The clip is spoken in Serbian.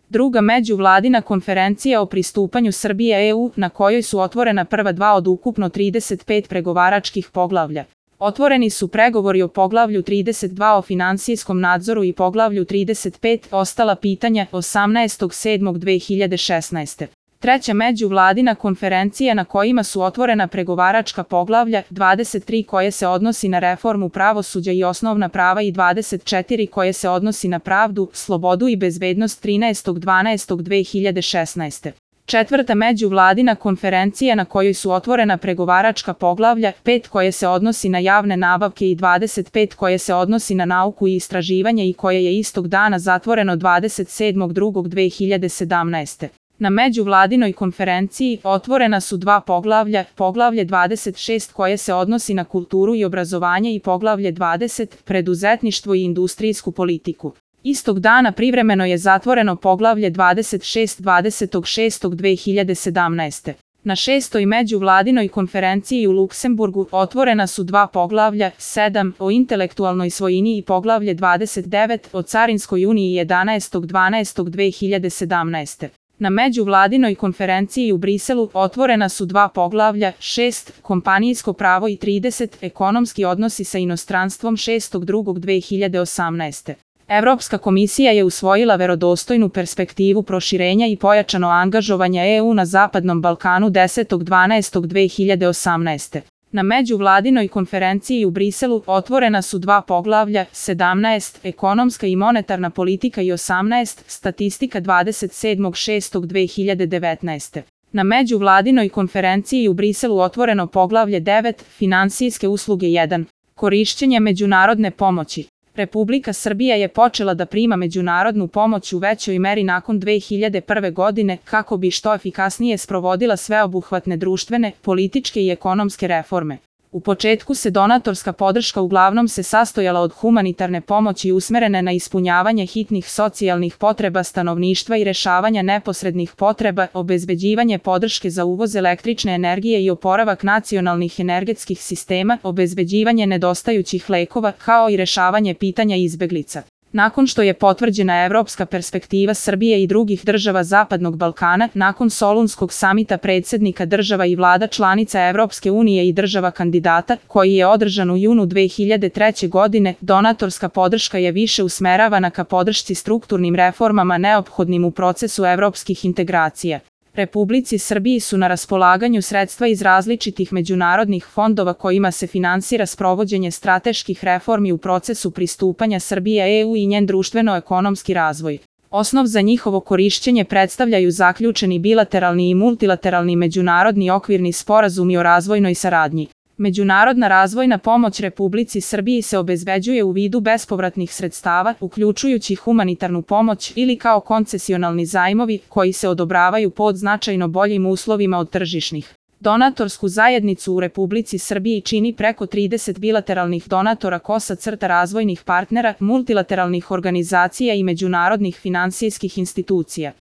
Druga međuvladina konferencija o pristupanju Srbije EU, na kojoj su otvorena prva dva od ukupno 35 pregovaračkih poglavlja. Otvoreni su pregovori o poglavlju 32 o finansijskom nadzoru i poglavlju 35 ostala pitanja 18.7.2016. Treća međuvladina konferencija na kojima su otvorena pregovaračka poglavlja 23 koje se odnosi na reformu pravosuđa i osnovna prava i 24 koje se odnosi na pravdu, slobodu i bezbednost 13.12.2016. Četvrta međuvladina konferencija na kojoj su otvorena pregovaračka poglavlja 5 koje se odnosi na javne nabavke i 25 koje se odnosi na nauku i istraživanje i koje je istog dana zatvoreno 27.2.2017. Na međuvladinoj konferenciji otvorena su dva poglavlja, poglavlje 26 koje se odnosi na kulturu i obrazovanje i poglavlje 20, preduzetništvo i industrijsku politiku. Istog dana privremeno je zatvoreno poglavlje 26 20.6.2017. Na šestoj međuvladinoj konferenciji u Luksemburgu otvorena su dva poglavlja, 7 o intelektualnoj svojini i poglavlje 29 o carinskoj uniji 11.12.2017. Na međuvladinoj konferenciji u Briselu otvorena su dva poglavlja, 6 kompanijsko pravo i 30 ekonomski odnosi sa inostranstvom 6.2.2018. Evropska komisija je usvojila verodostojnu perspektivu proširenja i pojačano angažovanje EU na Zapadnom Balkanu 10.12.2018. Na međuvladinoj konferenciji u Briselu otvorena su dva poglavlja, 17 ekonomska i monetarna politika i 18 statistika 27.6.2019. Na međuvladinoj konferenciji u Briselu otvoreno poglavlje 9 finansijske usluge 1 korišćenje međunarodne pomoći. Republika Srbija je počela da prima međunarodnu pomoć u većoj meri nakon 2001. godine kako bi što efikasnije sprovodila sveobuhvatne društvene, političke i ekonomske reforme. U početku se donatorska podrška uglavnom se sastojala od humanitarne pomoći usmerene na ispunjavanje hitnih socijalnih potreba stanovništva i rešavanja neposrednih potreba, obezbeđivanje podrške za uvoz električne energije i oporavak nacionalnih energetskih sistema, obezbeđivanje nedostajućih lekova, kao i rešavanje pitanja izbeglica. Nakon što je potvrđena evropska perspektiva Srbije i drugih država Zapadnog Balkana, nakon Solunskog samita predsjednika država i vlada članica Evropske unije i država kandidata, koji je održan u junu 2003. godine, donatorska podrška je više usmeravana ka podršci strukturnim reformama neophodnim u procesu evropskih integracija. Republici Srbiji su na raspolaganju sredstva iz različitih međunarodnih fondova kojima se finansira sprovođenje strateških reformi u procesu pristupanja Srbije EU i njen društveno-ekonomski razvoj. Osnov za njihovo korišćenje predstavljaju zaključeni bilateralni i multilateralni međunarodni okvirni sporazumi o razvojnoj saradnji. Međunarodna razvojna pomoć Republici Srbiji se obezbeđuje u vidu bespovratnih sredstava, uključujući humanitarnu pomoć ili kao koncesionalni zajmovi koji se odobravaju pod značajno boljim uslovima od tržišnih. Donatorsku zajednicu u Republici Srbiji čini preko 30 bilateralnih donatora razvojnih partnera, multilateralnih organizacija i međunarodnih finansijskih institucija.